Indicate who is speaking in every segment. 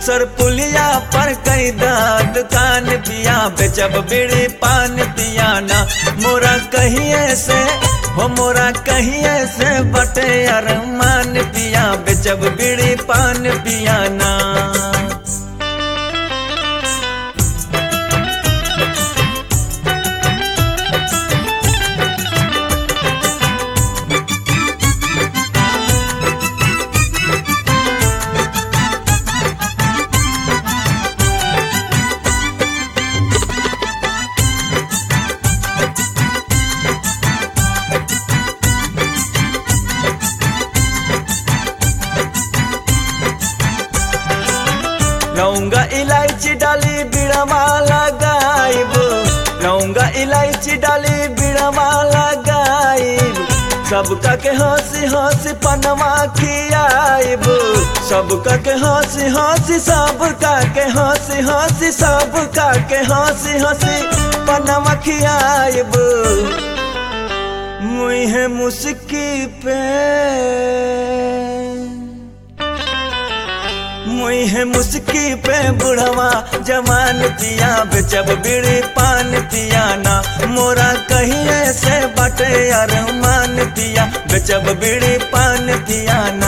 Speaker 1: बक्सर पुलिया पर कई दुकान पिया बेचब बीड़ी पान पिया ना मोरा कहिए से हो मोरा कहिए से बटे अरमान पिया बेचब बीड़ी पान पिया ना। लौंगा इलायची डाली बिड़वा लगाइब लौंगा इलायची डाली बिड़वा लगाइब सबका के हंसी हंसी पनवा खियाइब सबका के हंसी हंसी सबका के हंसी हंसी सबका के हंसी हंसी पनवा खियाइब मुँह मुस्की पे मुँह मुस्की पे बुढ़वा जवान पिया बेचब बीड़ी पान पिया ना मोरा कहिए से बटे अरमान पिया बेचब बीड़ी पान पिया ना।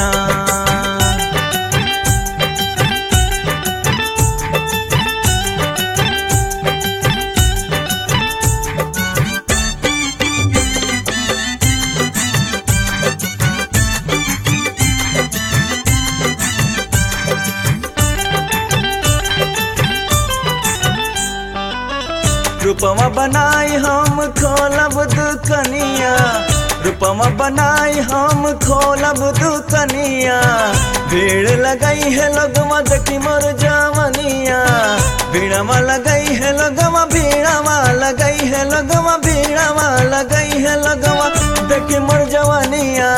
Speaker 1: रूपमा बनाई हम खोलब दुकनिया रूपमा बनाई हम खोलब दुकनिया भीड़ लगई है लोगवा देखी मोर जवनिया भीड़वा लगई है लोगवा भीड़वा लगई है लोगवा भीड़वा लगई है लोगवा देखी मोर जवनिया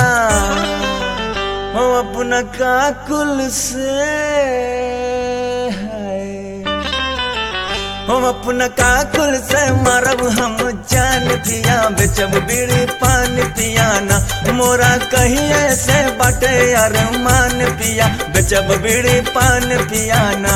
Speaker 1: हो अपना काकुल से हम अपना काकुल से मारब हम जान पिया बेचब बीड़ी पान पिया ना मोरा कहिए से बटे अरमान पिया बेचब बीड़ी पान पिया ना।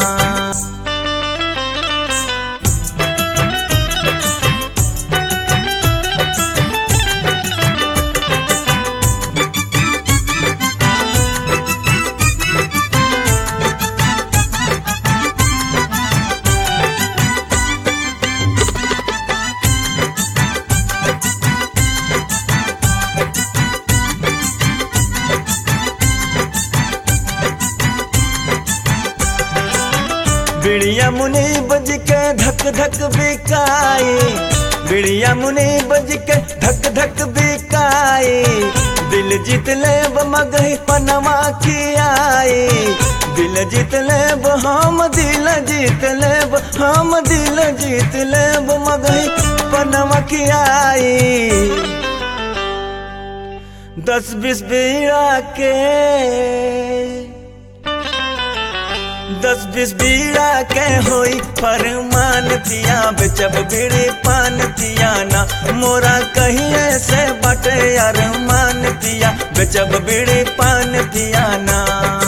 Speaker 1: बिड़िया मुनि बज के धक धक बिकाई बिड़िया मुनि बज के धक धक बिकाई दिल जीत लेब मगही पनवा खियाई दिल जीत लेब हम दिल जीत लेब हम दिल जीत लेब मगही पनवा खियाई 10-20 बीड़ा के 10-20 बीड़ा के होई फरमान पिया बेचब बीड़ी पान पिया ना मोरा कहिए से बटे अरमान पिया बेचब बीड़ी पान पिया ना।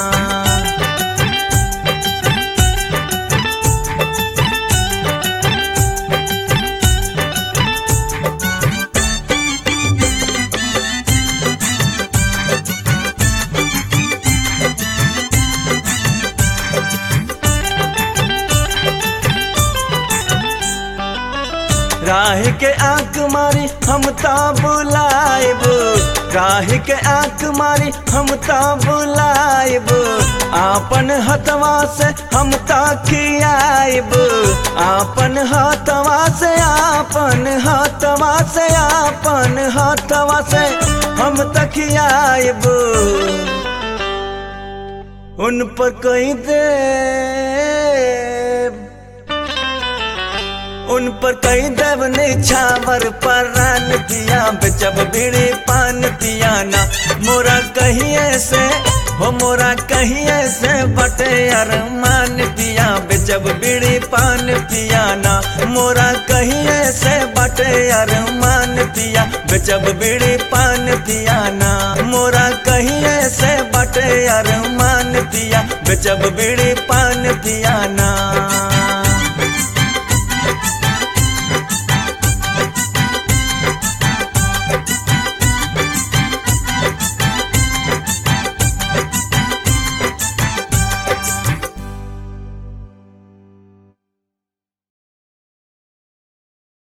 Speaker 1: राह के आंख मारी हम ता बुलाइब राह के आंख मारी हम ता बुलाइब आपन हथवा से हम ता खियाइब आपन हथवा से आपन हथवा से आपन हथवा से हम ता खियाइब उन पर कहीं दे उन पर कई देव निछावर परान पिया बेचब बीड़ी पान पिया ना मोरा कहिए से हो मोरा कहिए से बटे अरमान पिया बेचब बीड़ी पान पिया ना मोरा कहिए से बटे अरमान पिया बेचब बीड़ी पान पिया ना मोरा कहिए से बटे अरमान पिया बेचब बीड़ी पान नथिया